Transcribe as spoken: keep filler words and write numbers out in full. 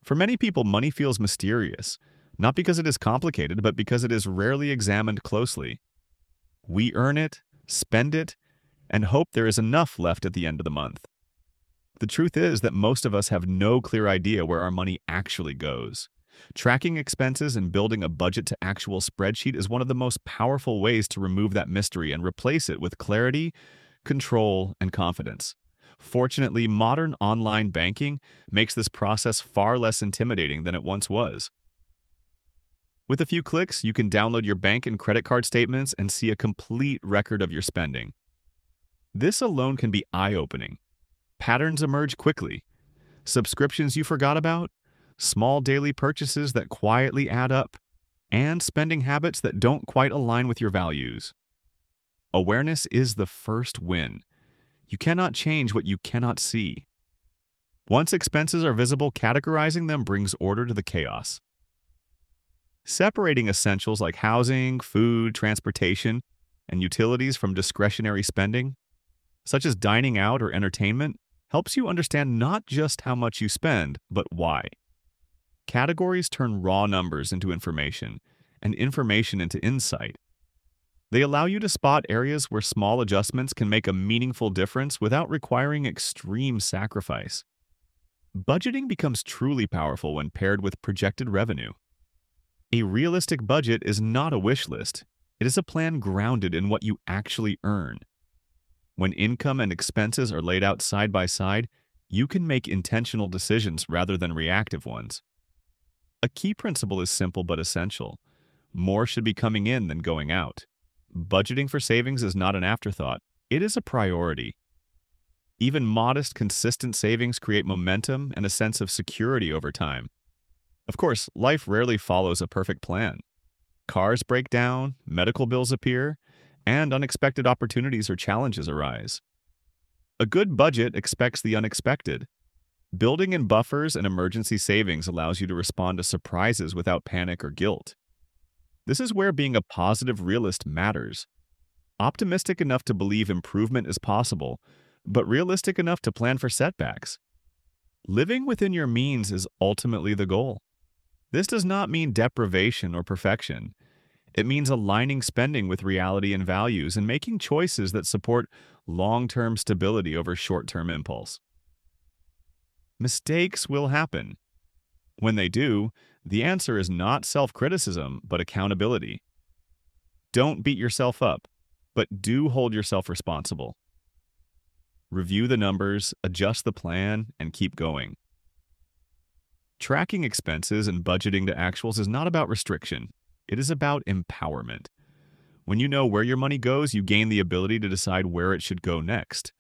For many people, money feels mysterious, not because it is complicated, but because it is rarely examined closely. We earn it, spend it, and hope there is enough left at the end of the month. The truth is that most of us have no clear idea where our money actually goes. Tracking expenses and building a budget to actual spreadsheet is one of the most powerful ways to remove that mystery and replace it with clarity, control, and confidence. Fortunately, modern online banking makes this process far less intimidating than it once was. With a few clicks, you can download your bank and credit card statements and see a complete record of your spending. This alone can be eye-opening. Patterns emerge quickly. Subscriptions you forgot about, small daily purchases that quietly add up, and spending habits that don't quite align with your values. Awareness is the first win. You cannot change what you cannot see. Once expenses are visible, categorizing them brings order to the chaos. Separating essentials like housing, food, transportation, and utilities from discretionary spending, such as dining out or entertainment, helps you understand not just how much you spend, but why. Categories turn raw numbers into information, and information into insight. They allow you to spot areas where small adjustments can make a meaningful difference without requiring extreme sacrifice. Budgeting becomes truly powerful when paired with projected revenue. A realistic budget is not a wish list. It is a plan grounded in what you actually earn. When income and expenses are laid out side by side, you can make intentional decisions rather than reactive ones. A key principle is simple but essential. More should be coming in than going out. Budgeting for savings is not an afterthought. It is a priority. Even modest, consistent savings create momentum and a sense of security over time. Of course, life rarely follows a perfect plan. Cars break down, medical bills appear, and unexpected opportunities or challenges arise. A good budget expects the unexpected. Building in buffers and emergency savings allows you to respond to surprises without panic or guilt. This is where being a positive realist matters. Optimistic enough to believe improvement is possible, but realistic enough to plan for setbacks. Living within your means is ultimately the goal. This does not mean deprivation or perfection. It means aligning spending with reality and values and making choices that support long-term stability over short-term impulse. Mistakes will happen. When they do, the answer is not self-criticism, but accountability. Don't beat yourself up, but do hold yourself responsible. Review the numbers, adjust the plan, and keep going. Tracking expenses and budgeting to actuals is not about restriction. It is about empowerment. When you know where your money goes, you gain the ability to decide where it should go next.